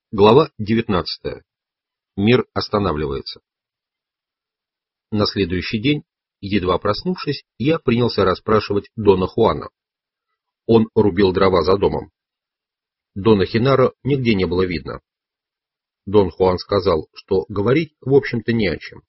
Глава 19. Мир останавливается. На следующий день, едва проснувшись, я принялся расспрашивать Дона Хуана. Он рубил дрова за домом. Дона Хенаро нигде не было видно. Дон Хуан сказал, что говорить, в общем-то, не о чем.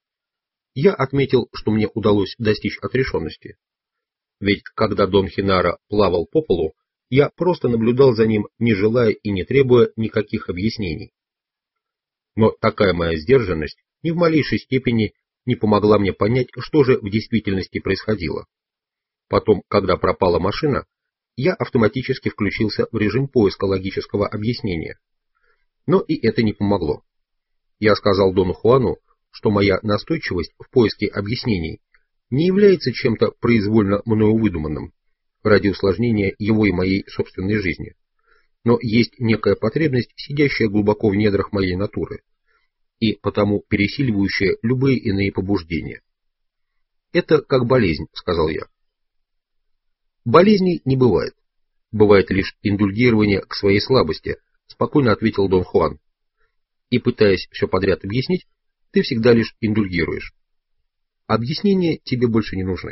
Я отметил, что мне удалось достичь отрешенности. Ведь когда Дон Хенаро плавал по полу, я просто наблюдал за ним, не желая и не требуя никаких объяснений. Но такая моя сдержанность ни в малейшей степени не помогла мне понять, что же в действительности происходило. Потом, когда пропала машина, я автоматически включился в режим поиска логического объяснения. Но и это не помогло. Я сказал Дону Хуану, что моя настойчивость в поиске объяснений не является чем-то произвольно мною выдуманным, ради усложнения его и моей собственной жизни. Но есть некая потребность, сидящая глубоко в недрах моей натуры, и потому пересиливающая любые иные побуждения. «Это как болезнь», — сказал я. «Болезней не бывает. Бывает лишь индульгирование к своей слабости», — спокойно ответил Дон Хуан. «И пытаясь все подряд объяснить, ты всегда лишь индульгируешь. Объяснения тебе больше не нужны».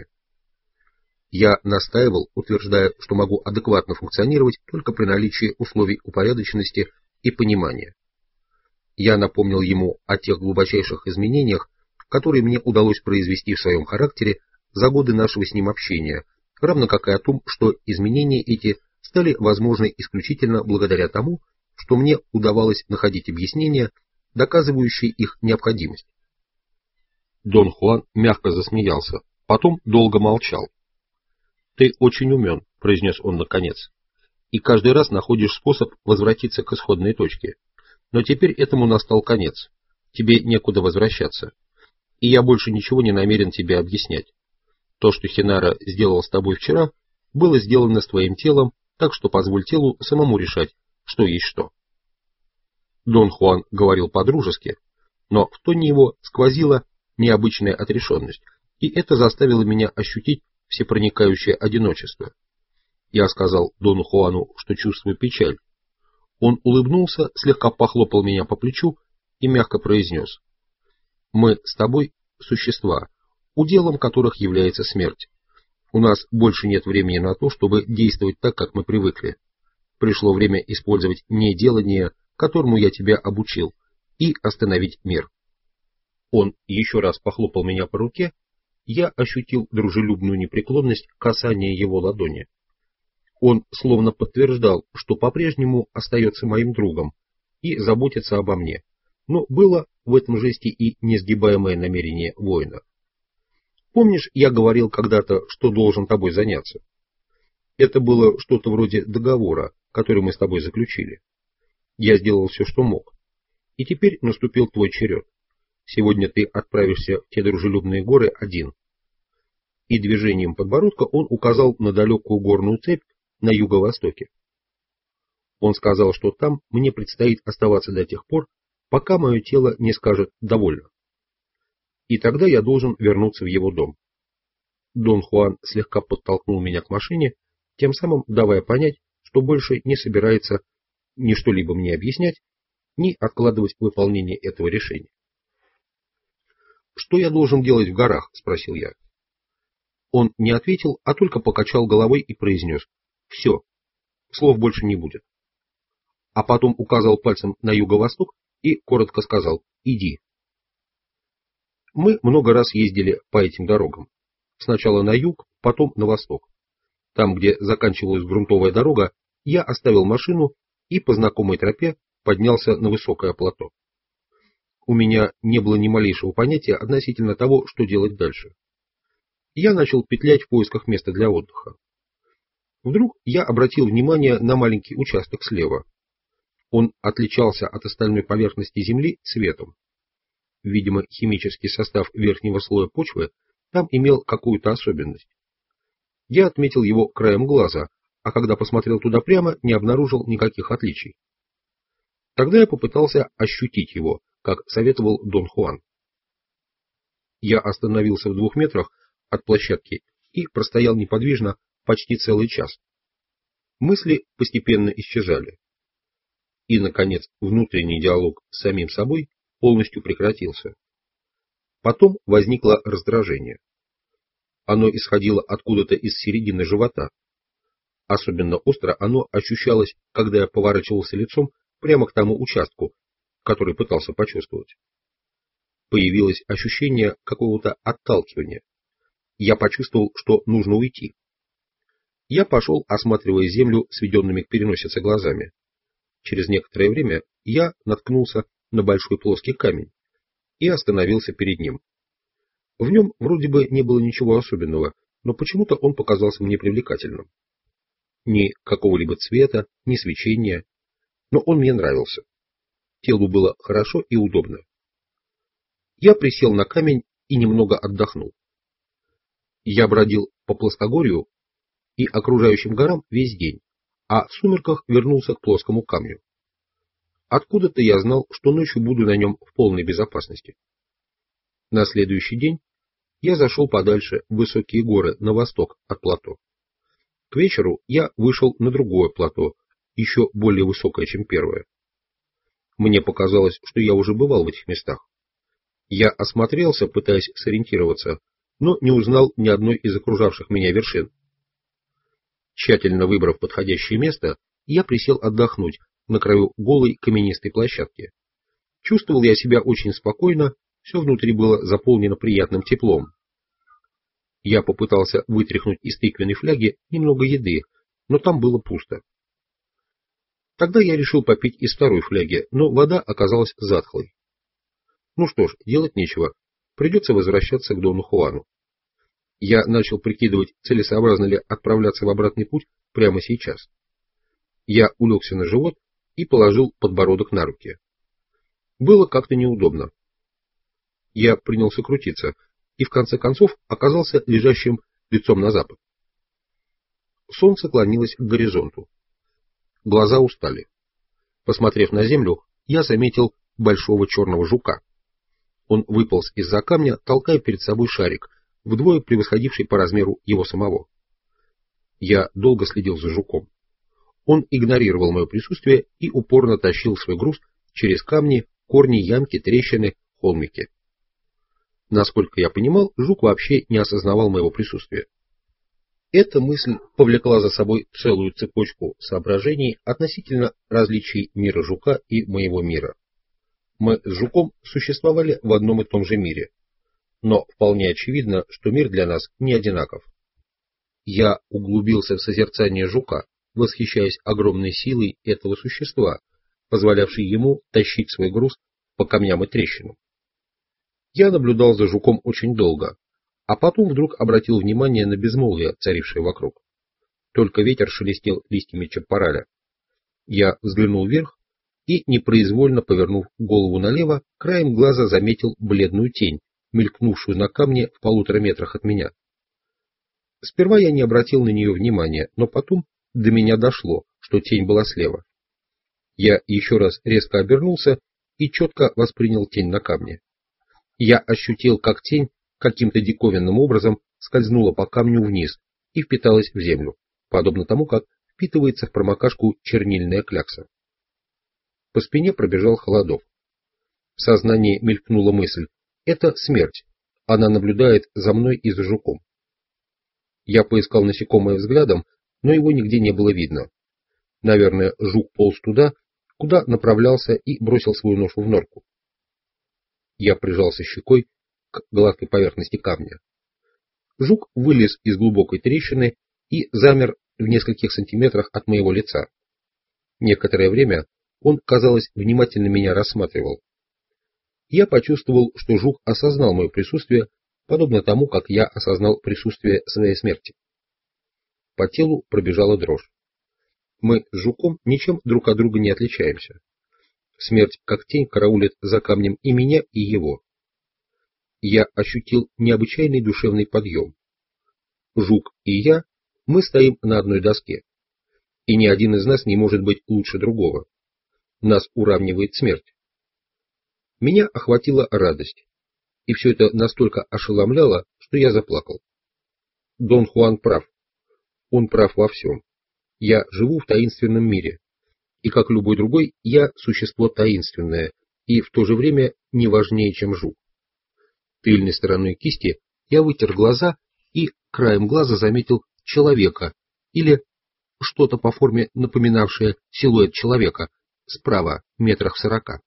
Я настаивал, утверждая, что могу адекватно функционировать только при наличии условий упорядоченности и понимания. Я напомнил ему о тех глубочайших изменениях, которые мне удалось произвести в своем характере за годы нашего с ним общения, равно как и о том, что изменения эти стали возможны исключительно благодаря тому, что мне удавалось находить объяснения, доказывающие их необходимость. Дон Хуан мягко засмеялся, потом долго молчал. «Ты очень умен», — произнес он наконец, — «и каждый раз находишь способ возвратиться к исходной точке. Но теперь этому настал конец. Тебе некуда возвращаться. И я больше ничего не намерен тебе объяснять. То, что Хенаро сделал с тобой вчера, было сделано с твоим телом, так что позволь телу самому решать, что есть что». Дон Хуан говорил по-дружески, но в тоне его сквозила необычная отрешенность, и это заставило меня ощутить всепроникающее одиночество. Я сказал Дону Хуану, что чувствую печаль. Он улыбнулся, слегка похлопал меня по плечу и мягко произнес: «Мы с тобой существа, уделом которых является смерть. У нас больше нет времени на то, чтобы действовать так, как мы привыкли. Пришло время использовать неделание, которому я тебя обучил, и остановить мир». Он еще раз похлопал меня по руке. Я ощутил дружелюбную непреклонность касания его ладони. Он словно подтверждал, что по-прежнему остается моим другом и заботится обо мне, но было в этом жесте и несгибаемое намерение воина. «Помнишь, я говорил когда-то, что должен тобой заняться? Это было что-то вроде договора, который мы с тобой заключили. Я сделал все, что мог. И теперь наступил твой черед. Сегодня ты отправишься в те дружелюбные горы один». И движением подбородка он указал на далекую горную цепь на юго-востоке. Он сказал, что там мне предстоит оставаться до тех пор, пока мое тело не скажет «довольно». И тогда я должен вернуться в его дом. Дон Хуан слегка подтолкнул меня к машине, тем самым давая понять, что больше не собирается ни что-либо мне объяснять, ни откладывать выполнение этого решения. «Что я должен делать в горах?» — спросил я. Он не ответил, а только покачал головой и произнес: «Все, слов больше не будет». А потом указал пальцем на юго-восток и коротко сказал: «Иди». Мы много раз ездили по этим дорогам. Сначала на юг, потом на восток. Там, где заканчивалась грунтовая дорога, я оставил машину и по знакомой тропе поднялся на высокое плато. У меня не было ни малейшего понятия относительно того, что делать дальше. Я начал петлять в поисках места для отдыха. Вдруг я обратил внимание на маленький участок слева. Он отличался от остальной поверхности земли цветом. Видимо, химический состав верхнего слоя почвы там имел какую-то особенность. Я отметил его краем глаза, а когда посмотрел туда прямо, не обнаружил никаких отличий. Тогда я попытался ощутить его, как советовал Дон Хуан. Я остановился в 2 метрах от площадки и простоял неподвижно почти целый час. Мысли постепенно исчезали. и, наконец, внутренний диалог с самим собой полностью прекратился. Потом возникло раздражение. Оно исходило откуда-то из середины живота. Особенно остро оно ощущалось, когда я поворачивался лицом прямо к тому участку, который пытался почувствовать. Появилось ощущение какого-то отталкивания. Я почувствовал, что нужно уйти. Я пошел, осматривая землю сведенными к переносице глазами. Через некоторое время я наткнулся на большой плоский камень и остановился перед ним. В нем вроде бы не было ничего особенного, но почему-то он показался мне привлекательным. Ни какого-либо цвета, ни свечения, но он мне нравился. Телу было хорошо и удобно. Я присел на камень и немного отдохнул. Я бродил по плоскогорью и окружающим горам весь день, а в сумерках вернулся к плоскому камню. Откуда-то я знал, что ночью буду на нем в полной безопасности. На следующий день я зашел подальше в высокие горы на восток от плато. К вечеру я вышел на другое плато, еще более высокое, чем первое. Мне показалось, что я уже бывал в этих местах. Я осмотрелся, пытаясь сориентироваться, но не узнал ни одной из окружавших меня вершин. Тщательно выбрав подходящее место, я присел отдохнуть на краю голой каменистой площадки. Чувствовал я себя очень спокойно, все внутри было заполнено приятным теплом. Я попытался вытряхнуть из тыквенной фляги немного еды, но там было пусто. Тогда я решил попить из второй фляги, но вода оказалась затхлой. Ну что ж, делать нечего, придется возвращаться к Дону Хуану. Я начал прикидывать, целесообразно ли отправляться в обратный путь прямо сейчас. Я улегся на живот и положил подбородок на руки. Было как-то неудобно. Я принялся крутиться и в конце концов оказался лежащим лицом на запад. Солнце клонилось к горизонту. Глаза устали. Посмотрев на землю, я заметил большого черного жука. Он выполз из-за камня, толкая перед собой шарик, вдвое превосходивший по размеру его самого. Я долго следил за жуком. Он игнорировал мое присутствие и упорно тащил свой груз через камни, корни, ямки, трещины, холмики. Насколько я понимал, жук вообще не осознавал моего присутствия. Эта мысль повлекла за собой целую цепочку соображений относительно различий мира жука и моего мира. Мы с жуком существовали в одном и том же мире, но вполне очевидно, что мир для нас не одинаков. Я углубился в созерцание жука, восхищаясь огромной силой этого существа, позволявшей ему тащить свой груз по камням и трещинам. Я наблюдал за жуком очень долго, а потом вдруг обратил внимание на безмолвие, царившее вокруг. Только ветер шелестел листьями чаппораля. Я взглянул вверх и, непроизвольно повернув голову налево, краем глаза заметил бледную тень, мелькнувшую на камне в 1,5 метрах от меня. Сперва я не обратил на нее внимания, но потом до меня дошло, что тень была слева. Я еще раз резко обернулся и четко воспринял тень на камне. Я ощутил, как тень каким-то диковинным образом скользнула по камню вниз и впиталась в землю, подобно тому, как впитывается в промокашку чернильная клякса. По спине пробежал холодок. В сознании мелькнула мысль: это смерть, она наблюдает за мной и за жуком. Я поискал насекомое взглядом, но его нигде не было видно. Наверное, жук полз туда, куда направлялся, и бросил свою ношу в норку. Я прижался щекой к гладкой поверхности камня. Жук вылез из глубокой трещины и замер в нескольких сантиметрах от моего лица. Некоторое время он, казалось, внимательно меня рассматривал. Я почувствовал, что жук осознал мое присутствие, подобно тому, как я осознал присутствие своей смерти. По телу пробежала дрожь. Мы с жуком ничем друг от друга не отличаемся. Смерть, как тень, караулит за камнем и меня, и его. Я ощутил необычайный душевный подъем. Жук и я, мы стоим на одной доске, и ни один из нас не может быть лучше другого. Нас уравнивает смерть. Меня охватила радость, и все это настолько ошеломляло, что я заплакал. Дон Хуан прав. Он прав во всем. Я живу в таинственном мире, И как любой другой, я существо таинственное и в то же время не важнее, чем жук. Тыльной стороной кисти я вытер глаза и краем глаза заметил человека или что-то по форме напоминавшее силуэт человека справа, метрах в 40.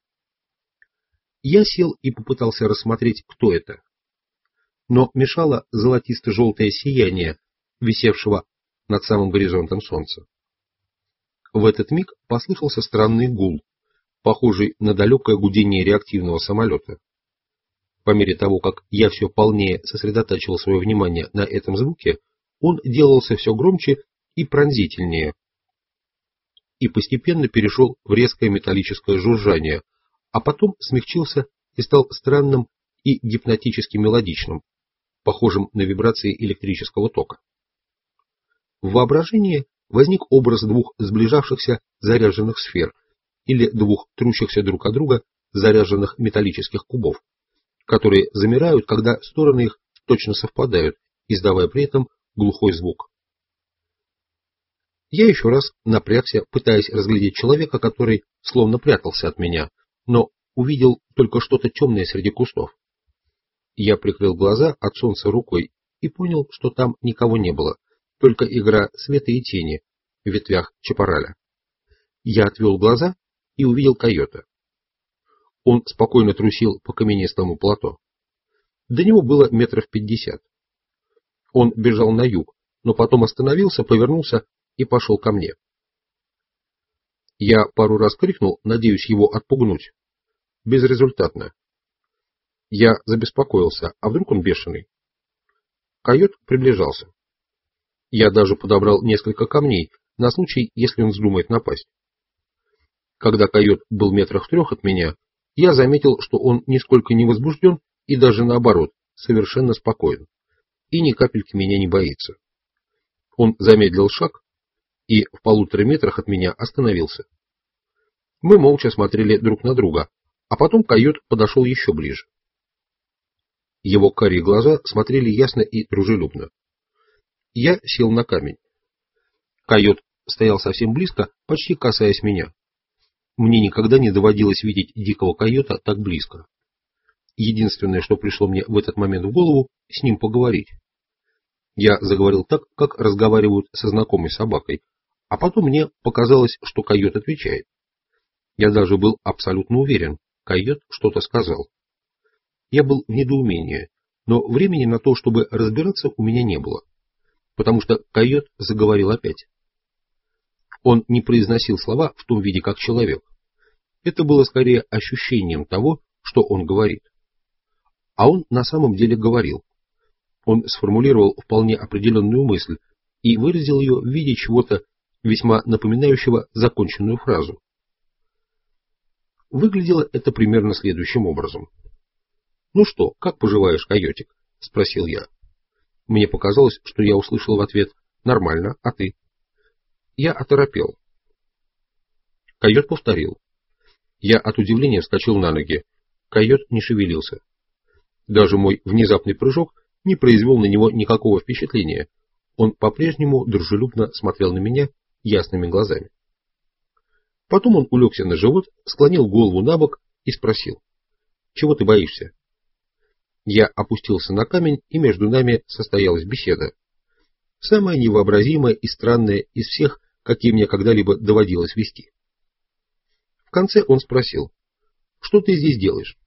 Я сел и попытался рассмотреть, кто это. Но мешало золотисто-желтое сияние, висевшего над самым горизонтом солнца. В этот миг послышался странный гул, похожий на далекое гудение реактивного самолета. По мере того, как я все полнее сосредотачивал свое внимание на этом звуке, он делался все громче и пронзительнее, и постепенно перешел в резкое металлическое жужжание, а потом смягчился и стал странным и гипнотически мелодичным, похожим на вибрации электрического тока. В воображении возник образ двух сближавшихся заряженных сфер или двух трущихся друг от друга заряженных металлических кубов, которые замирают, когда стороны их точно совпадают, издавая при этом глухой звук. Я еще раз напрягся, пытаясь разглядеть человека, который словно прятался от меня, но увидел только что-то темное среди кустов. Я прикрыл глаза от солнца рукой и понял, что там никого не было, только игра света и тени в ветвях чапараля. Я отвел глаза и увидел койота. Он спокойно трусил по каменистому плато. До него было метров 50. Он бежал на юг, но потом остановился, повернулся и пошел ко мне. Я пару раз крикнул, надеюсь его отпугнуть. Безрезультатно. Я забеспокоился, а вдруг он бешеный? Койот приближался. Я даже подобрал несколько камней на случай, если он вздумает напасть. Когда койот был метрах в 3 от меня, я заметил, что он нисколько не возбужден и даже наоборот, совершенно спокоен, и ни капельки меня не боится. Он замедлил шаг и в 1,5 метрах от меня остановился. Мы молча смотрели друг на друга, а потом койот подошел еще ближе. Его карие глаза смотрели ясно и дружелюбно. Я сел на камень. Койот стоял совсем близко, почти касаясь меня. Мне никогда не доводилось видеть дикого койота так близко. Единственное, что пришло мне в этот момент в голову, с ним поговорить. Я заговорил так, как разговаривают со знакомой собакой, а потом мне показалось, что койот отвечает. Я даже был абсолютно уверен, койот что-то сказал. Я был в недоумении, но времени на то, чтобы разбираться, у меня не было, потому что койот заговорил опять. Он не произносил слова в том виде, как человек. Это было скорее ощущением того, что он говорит. А он на самом деле говорил. Он сформулировал вполне определенную мысль и выразил ее в виде чего-то весьма напоминающего законченную фразу. Выглядело это примерно следующим образом. «Ну что, как поживаешь, койотик?» — спросил я. Мне показалось, что я услышал в ответ «Нормально, а ты?» Я оторопел. Койот повторил. Я от удивления вскочил на ноги. Койот не шевелился. Даже мой внезапный прыжок не произвел на него никакого впечатления. Он по-прежнему дружелюбно смотрел на меня ясными глазами. Потом он улегся на живот, склонил голову на бок и спросил: «Чего ты боишься?» Я опустился на камень, и между нами состоялась беседа. Самая невообразимая и странная из всех, какие мне когда-либо доводилось вести. В конце он спросил: «Что ты здесь делаешь?»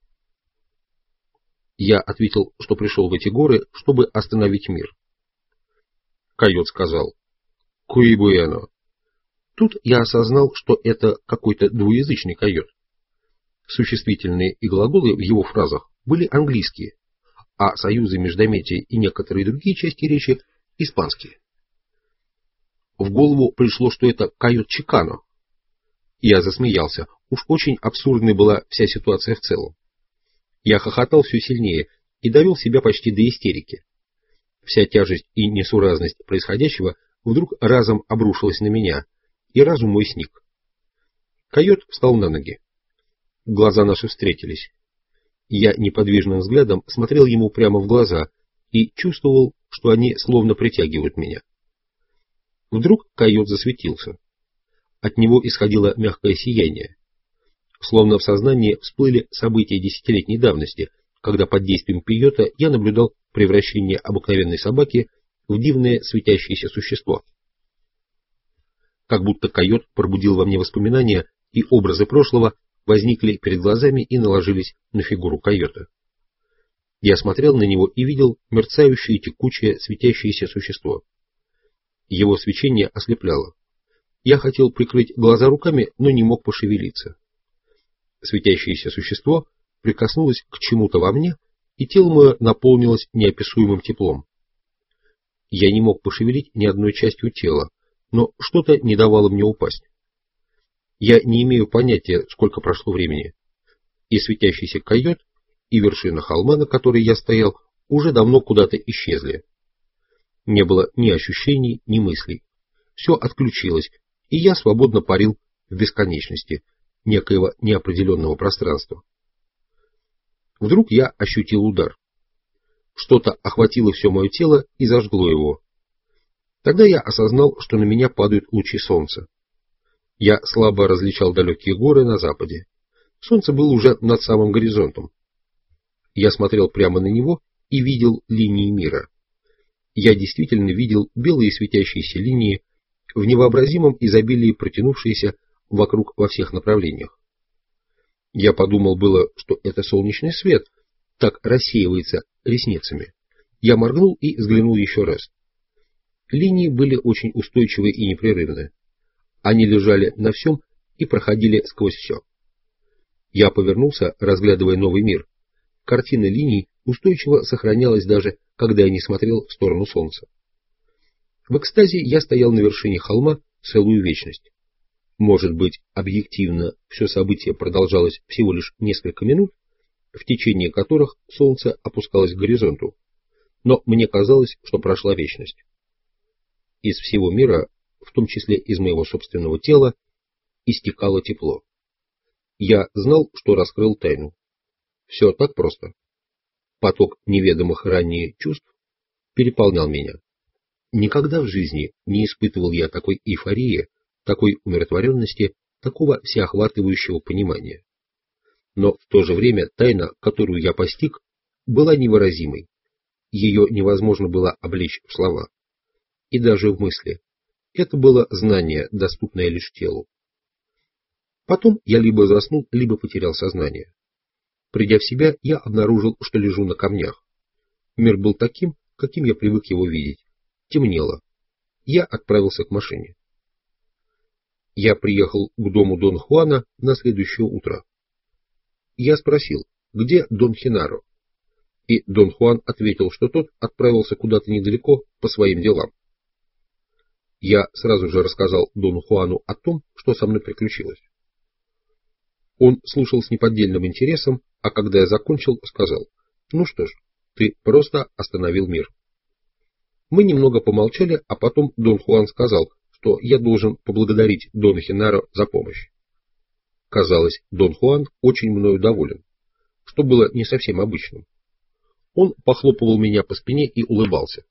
Я ответил, что пришел в эти горы, чтобы остановить мир. Койот сказал: «Куи буэно». Тут я осознал, что это какой-то двуязычный койот. Существительные и глаголы в его фразах были английские, а союзы междометия и некоторые другие части речи испанские. В голову пришло, что это койот Чикано. Я засмеялся, уж очень абсурдной была вся ситуация в целом. Я хохотал все сильнее и довел себя почти до истерики. Вся тяжесть и несуразность происходящего вдруг разом обрушилась на меня, и разум мой сник. Койот встал на ноги. Глаза наши встретились. Я неподвижным взглядом смотрел ему прямо в глаза и чувствовал, что они словно притягивают меня. Вдруг койот засветился. От него исходило мягкое сияние. Словно в сознании всплыли события десятилетней давности, когда под действием пейота я наблюдал превращение обыкновенной собаки в дивное светящееся существо. Как будто койот пробудил во мне воспоминания, и образы прошлого возникли перед глазами и наложились на фигуру койота. Я смотрел на него и видел мерцающее, текучее, светящееся существо. Его свечение ослепляло. Я хотел прикрыть глаза руками, но не мог пошевелиться. Светящееся существо прикоснулось к чему-то во мне, и тело мое наполнилось неописуемым теплом. Я не мог пошевелить ни одной частью тела, но что-то не давало мне упасть. Я не имею понятия, сколько прошло времени, и светящийся койот, и вершина холма, на которой я стоял, уже давно куда-то исчезли. Не было ни ощущений, ни мыслей. Все отключилось, и я свободно парил в бесконечности некоего неопределенного пространства. Вдруг я ощутил удар. Что-то охватило все мое тело и зажгло его. Тогда я осознал, что на меня падают лучи солнца. Я слабо различал далекие горы на западе. Солнце было уже над самым горизонтом. Я смотрел прямо на него и видел линии мира. Я действительно видел белые светящиеся линии, в невообразимом изобилии протянувшиеся вокруг во всех направлениях. Я подумал было, что это солнечный свет так рассеивается ресницами. Я моргнул и взглянул еще раз. Линии были очень устойчивые и непрерывные. Они лежали на всем и проходили сквозь все. Я повернулся, разглядывая новый мир. Картина линий устойчиво сохранялась даже, когда я не смотрел в сторону солнца. В экстазе я стоял на вершине холма целую вечность. Может быть, объективно все событие продолжалось всего лишь несколько минут, в течение которых солнце опускалось к горизонту, но мне казалось, что прошла вечность. Из всего мира, в том числе из моего собственного тела, истекало тепло. Я знал, что раскрыл тайну. Все так просто. Поток неведомых ранее чувств переполнял меня. Никогда в жизни не испытывал я такой эйфории, такой умиротворенности, такого всеохватывающего понимания. Но в то же время тайна, которую я постиг, была невыразимой. Ее невозможно было облечь в слова. И даже в мысли. Это было знание, доступное лишь телу. Потом я либо заснул, либо потерял сознание. Придя в себя, я обнаружил, что лежу на камнях. Мир был таким, каким я привык его видеть. Темнело. Я отправился к машине. Я приехал к дому Дон Хуана на следующее утро. Я спросил, где Дон Хенаро? И Дон Хуан ответил, что тот отправился куда-то недалеко по своим делам. Я сразу же рассказал Дону Хуану о том, что со мной приключилось. Он слушал с неподдельным интересом, а когда я закончил, сказал: «Ну что ж, ты просто остановил мир». Мы немного помолчали, а потом Дон Хуан сказал, что я должен поблагодарить Дона Хенаро за помощь. Казалось, Дон Хуан очень мною доволен, что было не совсем обычным. Он похлопывал меня по спине и улыбался.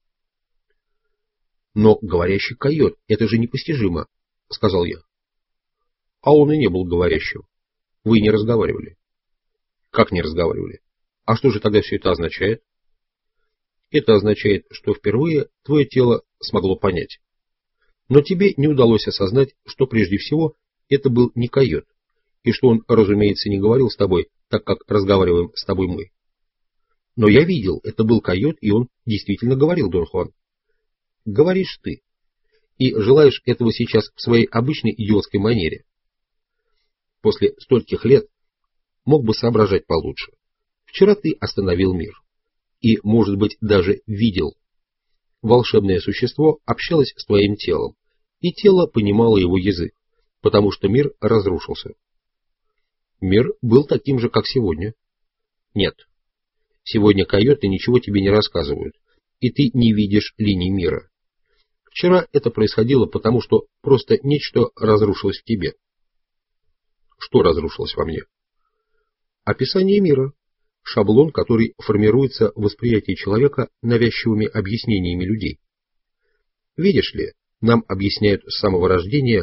«Но говорящий койот, это же непостижимо», — сказал я. «А он и не был говорящим. Вы не разговаривали». «Как не разговаривали? А что же тогда все это означает?» «Это означает, что впервые твое тело смогло понять. Но тебе не удалось осознать, что прежде всего это был не койот, и что он, разумеется, не говорил с тобой, так как разговариваем с тобой мы. Но я видел, это был койот, и он действительно говорил, Дон Хуан. Говоришь ты. И желаешь этого сейчас в своей обычной идиотской манере. После стольких лет мог бы соображать получше. Вчера ты остановил мир. И, может быть, даже видел. Волшебное существо общалось с твоим телом, и тело понимало его язык, потому что мир разрушился. Мир был таким же, как сегодня. Нет. Сегодня койоты ничего тебе не рассказывают, и ты не видишь линий мира. Вчера это происходило потому, что просто нечто разрушилось в тебе. Что разрушилось во мне? Описание мира. Шаблон, который формируется в восприятии человека навязчивыми объяснениями людей. Видишь ли, нам объясняют с самого рождения,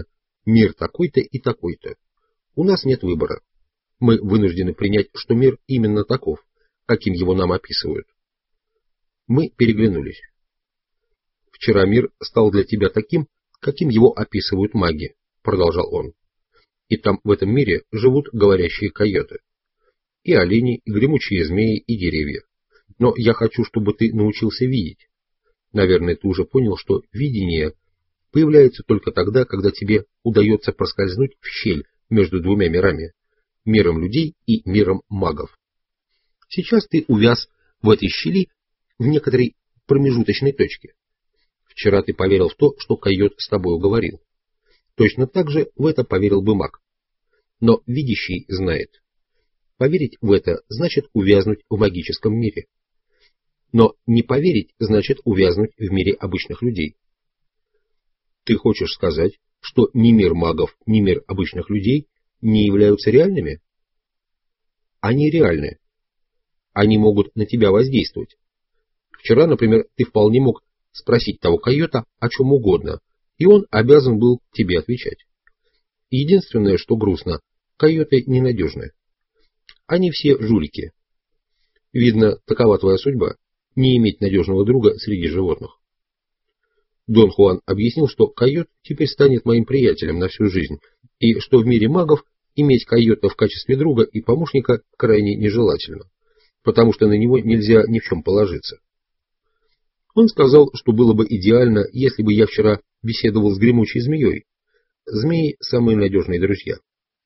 мир такой-то и такой-то. У нас нет выбора. Мы вынуждены принять, что мир именно таков, каким его нам описывают. Мы переглянулись. Вчера мир стал для тебя таким, каким его описывают маги, продолжал он. И там в этом мире живут говорящие койоты. И олени, и гремучие змеи, и деревья. Но я хочу, чтобы ты научился видеть. Наверное, ты уже понял, что видение появляется только тогда, когда тебе удается проскользнуть в щель между двумя мирами, миром людей и миром магов. Сейчас ты увяз в этой щели в некоторой промежуточной точке. Вчера ты поверил в то, что койот с тобой говорил. Точно так же в это поверил бы маг. Но видящий знает. Поверить в это значит увязнуть в магическом мире. Но не поверить значит увязнуть в мире обычных людей. Ты хочешь сказать, что ни мир магов, ни мир обычных людей не являются реальными? Они реальны. Они могут на тебя воздействовать. Вчера, например, ты вполне мог спросить того койота о чем угодно, и он обязан был тебе отвечать. Единственное, что грустно, койоты ненадежны. Они все жулики. Видно, такова твоя судьба, не иметь надежного друга среди животных. Дон Хуан объяснил, что койот теперь станет моим приятелем на всю жизнь, и что в мире магов иметь койота в качестве друга и помощника крайне нежелательно, потому что на него нельзя ни в чем положиться. Он сказал, что было бы идеально, если бы я вчера беседовал с гремучей змеей. Змеи – самые надежные друзья.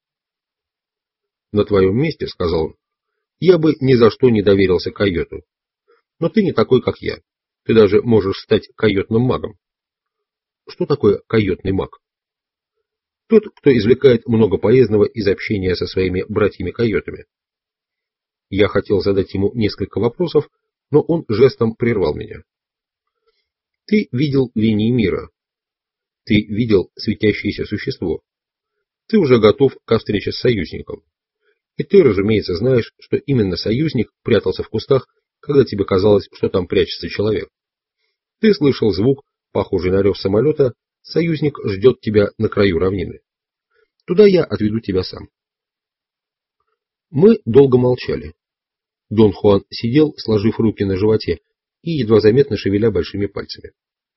На твоем месте, сказал он, я бы ни за что не доверился койоту. Но ты не такой, как я. Ты даже можешь стать койотным магом. Что такое койотный маг? Тот, кто извлекает много полезного из общения со своими братьями-койотами. Я хотел задать ему несколько вопросов, но он жестом прервал меня. Ты видел линии мира. Ты видел светящееся существо. Ты уже готов ко встрече с союзником. И ты, разумеется, знаешь, что именно союзник прятался в кустах, когда тебе казалось, что там прячется человек. Ты слышал звук, похожий на рев самолета, союзник ждет тебя на краю равнины. Туда я отведу тебя сам. Мы долго молчали. Дон Хуан сидел, сложив руки на животе и едва заметно шевеля большими пальцами.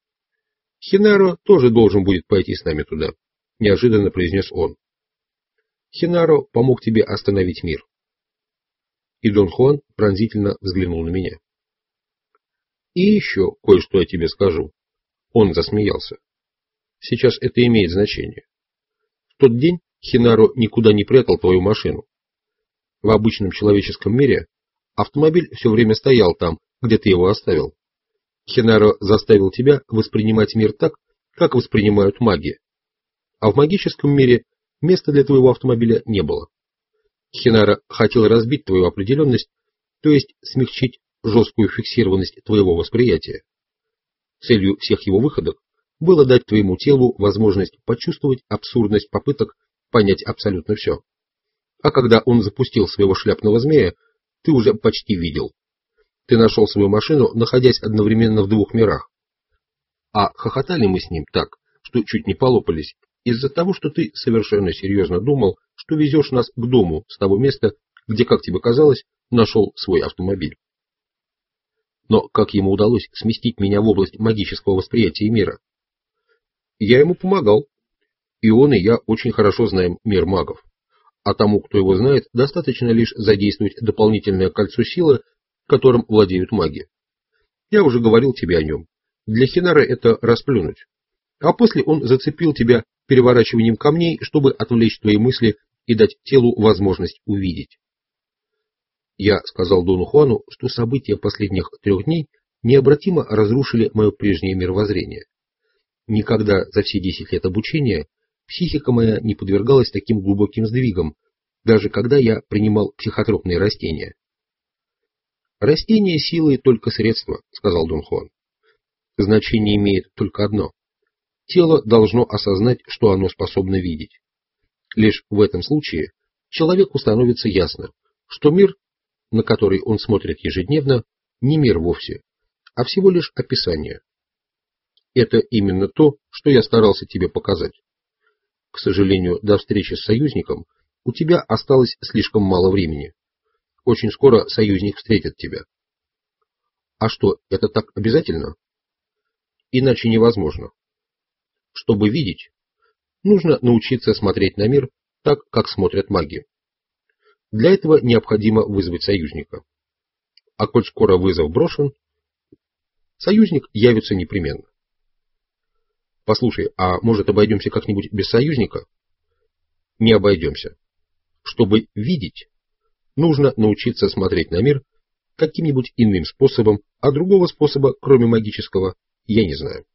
Хинаро тоже должен будет пойти с нами туда, неожиданно произнес он. Хинаро помог тебе остановить мир. И Дон Хуан пронзительно взглянул на меня. И еще кое-что я тебе скажу. Он засмеялся. Сейчас это имеет значение. В тот день Хинаро никуда не прятал твою машину. В обычном человеческом мире автомобиль все время стоял там, где ты его оставил. Хинаро заставил тебя воспринимать мир так, как воспринимают маги. А в магическом мире места для твоего автомобиля не было. Хинаро хотел разбить твою определенность, то есть смягчить жесткую фиксированность твоего восприятия. Целью всех его выходок было дать твоему телу возможность почувствовать абсурдность попыток понять абсолютно все. А когда он запустил своего шляпного змея, ты уже почти видел. Ты нашел свою машину, находясь одновременно в двух мирах. А хохотали мы с ним так, что чуть не полопались, из-за того, что ты совершенно серьезно думал, что везешь нас к дому с того места, где, как тебе казалось, нашел свой автомобиль. Но как ему удалось сместить меня в область магического восприятия мира? Я ему помогал. И он, и я очень хорошо знаем мир магов. А тому, кто его знает, достаточно лишь задействовать дополнительное кольцо силы, которым владеют маги. Я уже говорил тебе о нем. Для Хинара это расплюнуть. А после он зацепил тебя переворачиванием камней, чтобы отвлечь твои мысли и дать телу возможность увидеть. Я сказал Дону Хуану, что события последних 3 дней необратимо разрушили мое прежнее мировоззрение. Никогда за все 10 лет обучения психика моя не подвергалась таким глубоким сдвигам, даже когда я принимал психотропные растения. «Растение силы только средство», — сказал Дон Хуан. «Значение имеет только одно. Тело должно осознать, что оно способно видеть. Лишь в этом случае человеку становится ясно, что мир, на который он смотрит ежедневно, не мир вовсе, а всего лишь описание. Это именно то, что я старался тебе показать. К сожалению, до встречи с союзником у тебя осталось слишком мало времени. Очень скоро союзник встретит тебя. А что, это так обязательно? Иначе невозможно. Чтобы видеть, нужно научиться смотреть на мир так, как смотрят маги. Для этого необходимо вызвать союзника. А коль скоро вызов брошен, союзник явится непременно. Послушай, а может обойдемся как-нибудь без союзника? Не обойдемся. Чтобы видеть, нужно научиться смотреть на мир каким-нибудь иным способом, а другого способа, кроме магического, я не знаю.